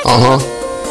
Ага.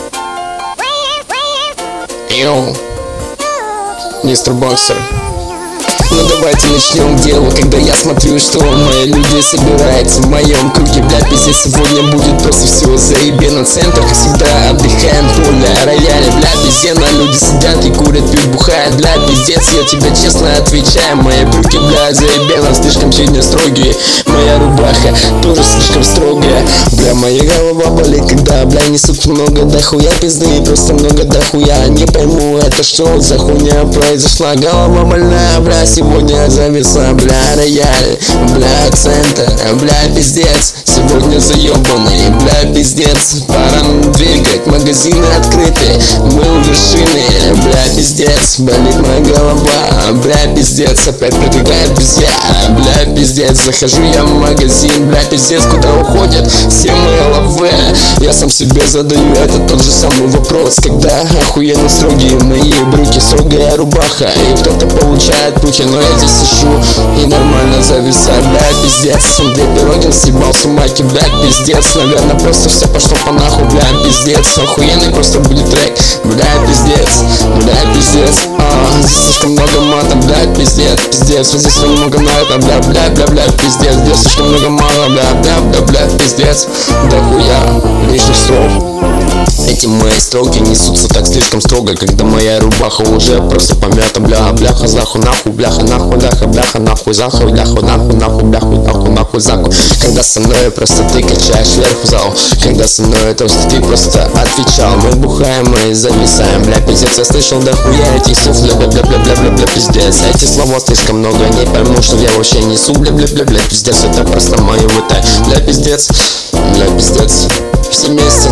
Йоу, мистер Боксер. Ну давайте начнем дело, когда я смотрю, что мои люди собираются в моем круге. Бля, пиздец, сегодня будет просто все заебено. Центр, как всегда, отдыхаем, поле, рояли. Бля, пиздец, люди сидят и курят, пьют, бухают. Бля, пиздец, я тебе честно отвечаю. Мои брюки, бля, заебено, слишком сильно строгие. Моя рубаха тоже слишком строгая. Бля, моя голова болит, когда, бля, несут много дохуя пизды. Просто много дохуя, не пойму, это что за хуйня произошла. Голова больная, бля, сегодня зависла, бля, рояль, бля, центр, бля, пиздец. Сегодня заебанный, бля, пиздец. Пора двигать, магазины открыты, мы у вершины, бля, пиздец. Болит моя голова, бля, пиздец. Опять продвигает без я, бля, пиздец. Захожу я в магазин, бля, пиздец. Куда уходят все мои лавы? Я сам себе задаю этот тот же самый вопрос. Когда охуенно строгие мои брюки, строгая рубаха, и кто-то получает пути, но я здесь сижу и нормально зависаю, бля, пиздец. Две пироги съебал с умаки, бля, пиздец. Наверное, просто все пошло по нахуй, бля, пиздец. Охуенный просто будет трек, бля, пиздец, бля, пиздец. Слишком много мата, бля, пиздец, пиздец. Здесь слишком много мата, бля, бля, бля, бля, пиздец. Здесь слишком много мало, бля, бля, бля, бля, пиздец. Да хуя лишних слов. Эти мои строки несутся так слишком строго, когда моя рубаха уже просто помята, бля, бляха, заху, нахуй, бляха, нахуй, бляха, бляха, нахуй, заху, бляху, нахуй, нахуй, бляху, нахуй, нахуй, заху. Когда со мной просто ты качаешь вверх в зал, когда со мной просто ты просто отвечал. Мы бухаем, мы зависаем, бля, пиздец. Я слышал дохуя этих слов, бля, бля, бля, бля, бля, бля, бля, пиздец. Эти слова слишком много, не пойму, что я вообще несу, бля, бля, бля, бля, пиздец. Это просто мое вытай, бля, пиздец, бля, пиздец. Все вместе.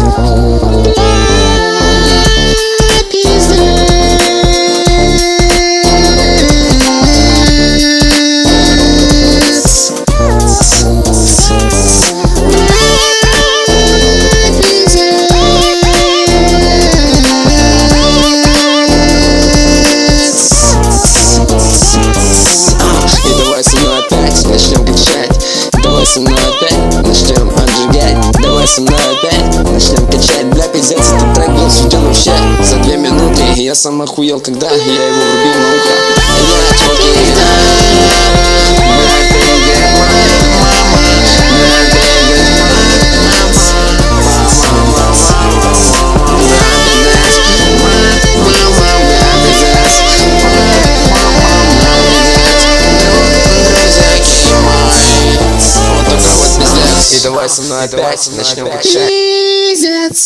Давай со мной опять начнем отжигать. Давай со мной опять начнем качать. Бля, пиздец, этот трек был сведен вообще за 2 минуты. Я сам охуел, когда я его врубил на ухо. И давай со мной опять начнем качать.